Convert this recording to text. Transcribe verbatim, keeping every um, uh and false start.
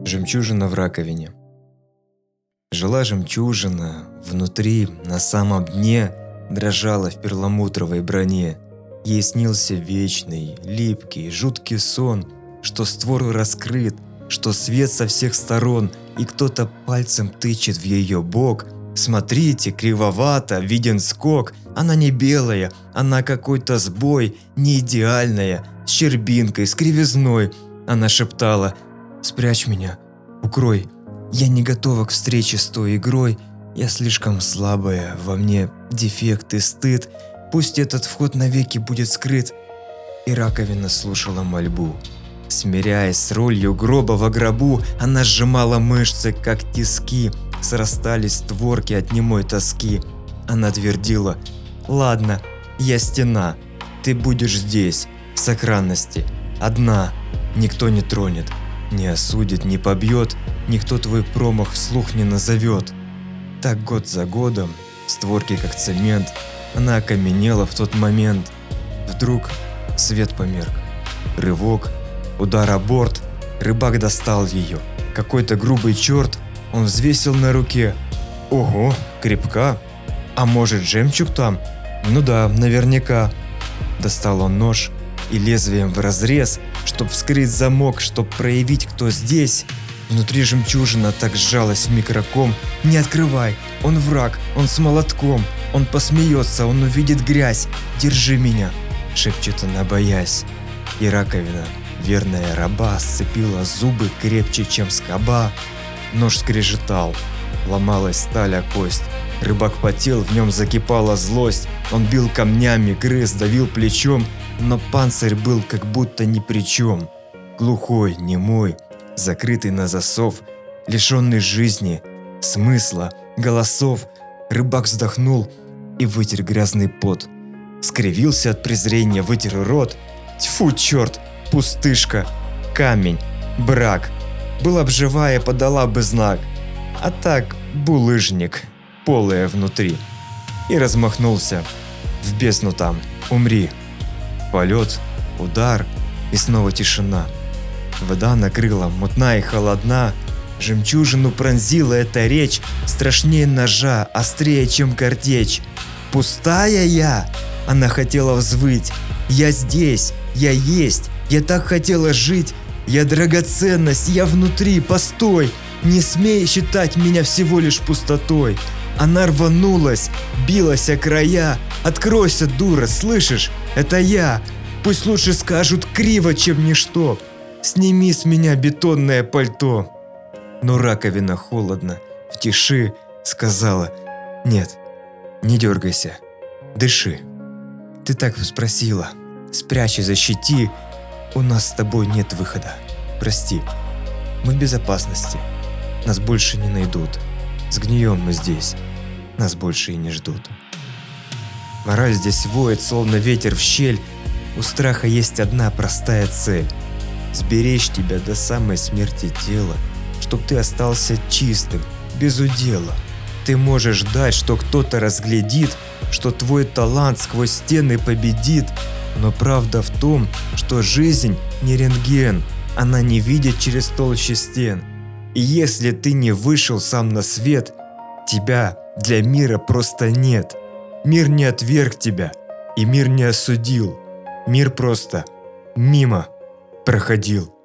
Жемчужина в раковине. Жила жемчужина, внутри, на самом дне, дрожала в перламутровой броне. Ей снился вечный, липкий, жуткий сон, что створ раскрыт, что свет со всех сторон, и кто-то пальцем тычет в ее бок. Смотрите, кривовато, виден скок. Она не белая, она какой-то сбой, не идеальная, с щербинкой, с кривизной. Она шептала: «Спрячь меня, укрой. Я не готова к встрече с той игрой. Я слишком слабая, во мне дефект и стыд. Пусть этот вход навеки будет скрыт». И раковина слушала мольбу. Смиряясь с ролью гроба во гробу, она сжимала мышцы, как тиски. Срастались створки от немой тоски. Она твердила: «Ладно, я стена. Ты будешь здесь, в сохранности, одна. Никто не тронет, не осудит, не побьет. Никто твой промах вслух не назовет». Так год за годом, створки как цемент, она окаменела в тот момент. Вдруг свет померк. Рывок, удар о борт. Рыбак достал ее. Какой-то грубый черт он взвесил на руке. Ого, крепка. А может, жемчуг там? Ну да, наверняка. Достал он нож и лезвием вразрез, чтоб вскрыть замок, чтоб проявить, кто здесь. Внутри жемчужина так сжалась в микроком. «Не открывай, он враг, он с молотком. Он посмеется, он увидит грязь. Держи меня», — шепчет она, боясь. И раковина, верная раба, сцепила зубы крепче, чем скоба. Нож скрежетал, ломалась сталь о кость. Рыбак потел, в нем закипала злость. Он бил камнями, грыз, давил плечом, но панцирь был как будто ни при чем. Глухой, немой, закрытый на засов, лишенный жизни, смысла, голосов. Рыбак вздохнул и вытер грязный пот. Скривился от презрения, вытер рот. Тьфу, черт, пустышка, камень, брак. Была б живая, подала бы знак. А так, булыжник, полая внутри. И размахнулся. В бездну там, умри. Полет, удар и снова тишина. Вода накрыла, мутна и холодна. Жемчужину пронзила эта речь, страшнее ножа, острее, чем картечь. «Пустая я!» – она хотела взвыть. «Я здесь, я есть, я так хотела жить. Я драгоценность, я внутри, постой! Не смей считать меня всего лишь пустотой!» Она рванулась, билась о края. «Откройся, дура, слышишь? Это я! Пусть лучше скажут криво, чем ничто. Сними с меня бетонное пальто!» Но раковина холодно, в тиши сказала: «Нет, не дергайся, дыши. Ты так спросила, спрячь и защити. У нас с тобой нет выхода. Прости, мы в безопасности. Нас больше не найдут. Сгнием мы здесь. Нас больше и не ждут». Мораль здесь воет, словно ветер в щель. У страха есть одна простая цель: сберечь тебя до самой смерти тела, чтоб ты остался чистым, без удела. Ты можешь ждать, что кто-то разглядит, что твой талант сквозь стены победит. Но правда в том, что жизнь не рентген, она не видит через толщи стен. И если ты не вышел сам на свет, тебя для мира просто нет. Мир не отверг тебя, и мир не осудил. Мир просто мимо проходил.